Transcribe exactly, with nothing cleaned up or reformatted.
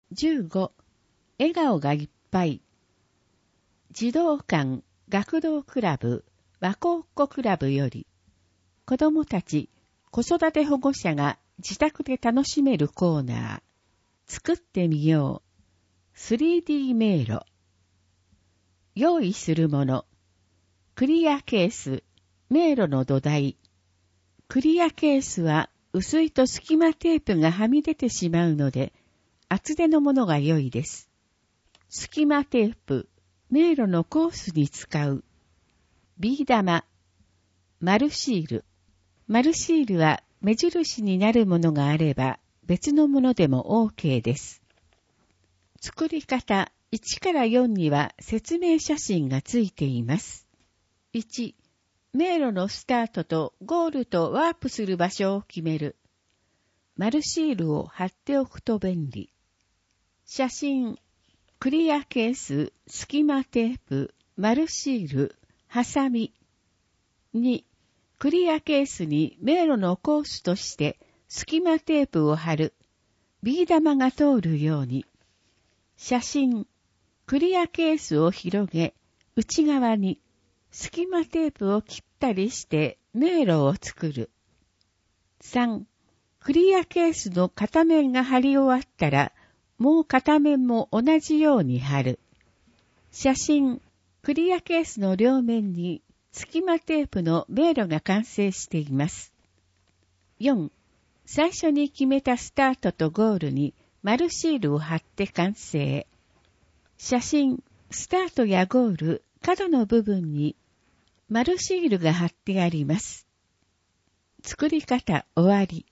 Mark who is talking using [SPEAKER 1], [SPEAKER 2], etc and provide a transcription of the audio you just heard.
[SPEAKER 1] じゅうご、笑顔がいっぱい。児童館学童クラブ和光っ子クラブより、子どもたち、子育て保護者が自宅で楽しめるコーナー。作ってみよう。スリーディー 迷路。用意するもの。クリアケース、迷路の土台。クリアケースは薄いと隙間テープがはみ出てしまうので、厚手のものが良いです。隙間テープ、迷路のコースに使う。ビー玉、マルシール。マルシールは目印になるものがあれば別のものでも OK です。作り方いちからよんには説明写真がついています。いち、迷路のスタートとゴールとワープする場所を決める。マルシールを貼っておくと便利。写真、クリアケース、隙間テープ、マルシール、ハサミ。に、クリアケースに迷路のコースとして隙間テープを貼る。ビー玉が通るように。写真、クリアケースを広げ、内側に隙間テープを切ったりして迷路を作る。さん、クリアケースの片面が貼り終わったら、もう片面も同じように貼る。写真、クリアケースの両面に隙間テープの迷路が完成しています。よん、最初に決めたスタートとゴールにマルシールを貼って完成。写真、スタートやゴール、角の部分にマルシールが貼ってあります。作り方終わり。